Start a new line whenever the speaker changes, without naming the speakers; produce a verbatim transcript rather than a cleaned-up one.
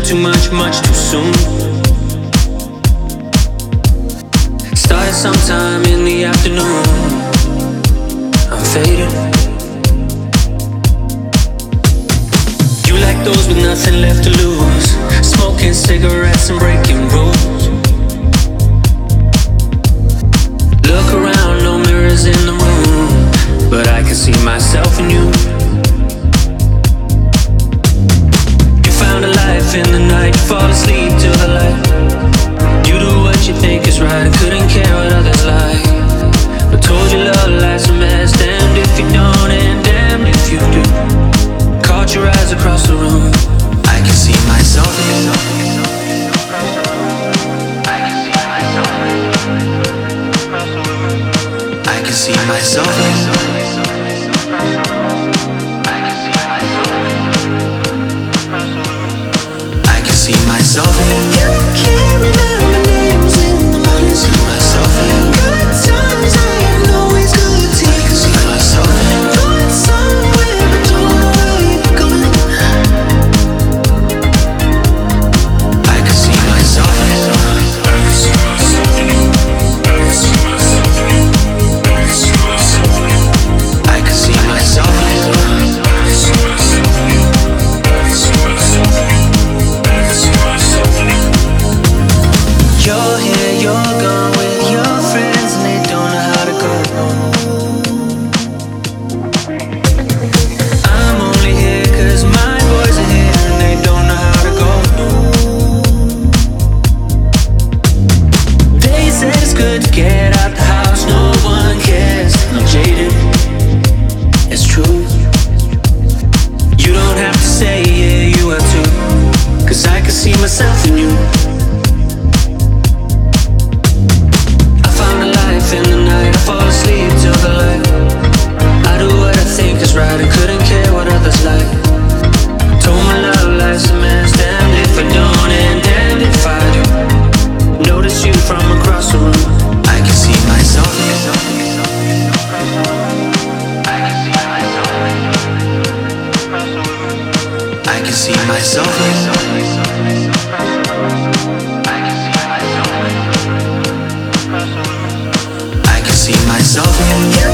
too much, much too soon. Started sometime in the afternoon. I'm faded. You like those with nothing left to lose, smoking cigarettes and breaking rules. Look around, no mirrors in the room, but I can see myself in you. You found a life in the night, you fall asleep till the light. You do what you think is right, couldn't care what others like. But told you love life's a mess, damned if you don't and damned if you do. Caught your eyes across the room, I can see myself in you. I can see myself in you. I can see myself in you. You can't remember names in the morning. I can see myself in you. Good times ain't always good to you. I can see myself in you. Going somewhere but don't know where you're going. I can see myself in you. I can see myself in you. I can see myself in you. I can see myself in you. You're here, you're gone with your friends, and they don't know how to go. I'm only here cause my boys are here, and they don't know how to go. They said it's good to get out the house, no one cares. I'm jaded, it's true. You don't have to say yeah, you have to, cause I can see myself in you. In the night, I fall asleep till the light. I do what I think is right, I couldn't care what others like. Told my love life's a mess, damned if I don't and damned if I do. Notice you from across the room, I can see myself in you. I can see myself in you. I can see myself in you. I can see myself in you.